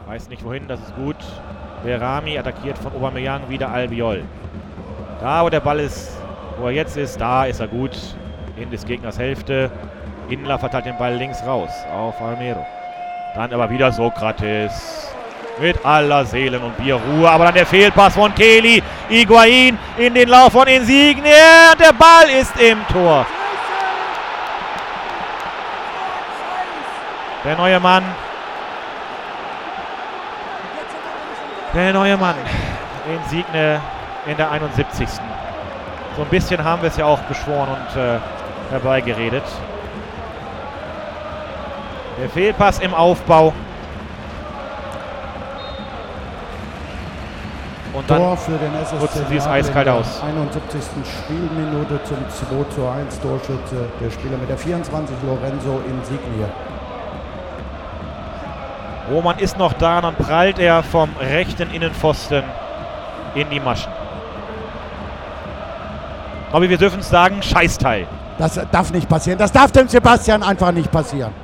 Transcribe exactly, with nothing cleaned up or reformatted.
Weiß nicht wohin, das ist gut. Berami attackiert von Aubameyang, wieder Albiol. Da, wo der Ball ist, wo er jetzt ist, da ist er gut. In des Gegners Hälfte. Inler verteilt den Ball links raus auf Almero. Dann aber wieder Sokrates. Mit aller Seelen- und Bierruhe. Aber dann der Fehlpass von Kelly. Higuaín in den Lauf von Insigne. Der Ball ist im Tor. Der neue Mann. Der neue Mann. Insigne in der einundsiebzigsten So ein bisschen haben wir es ja auch beschworen und äh, herbeigeredet. Der Fehlpass im Aufbau. Und dann Tor für den S S C nutzen sie es Neapel eiskalt in der aus. einundsiebzigsten Spielminute zum zwei zu eins Torschütze. Der Spieler mit der vierundzwanzig, Lorenzo Insigne. Roman ist noch da, dann prallt er vom rechten Innenpfosten in die Maschen. Aber wir dürfen es sagen, Scheißteil. Das darf nicht passieren. Das darf dem Sebastian einfach nicht passieren.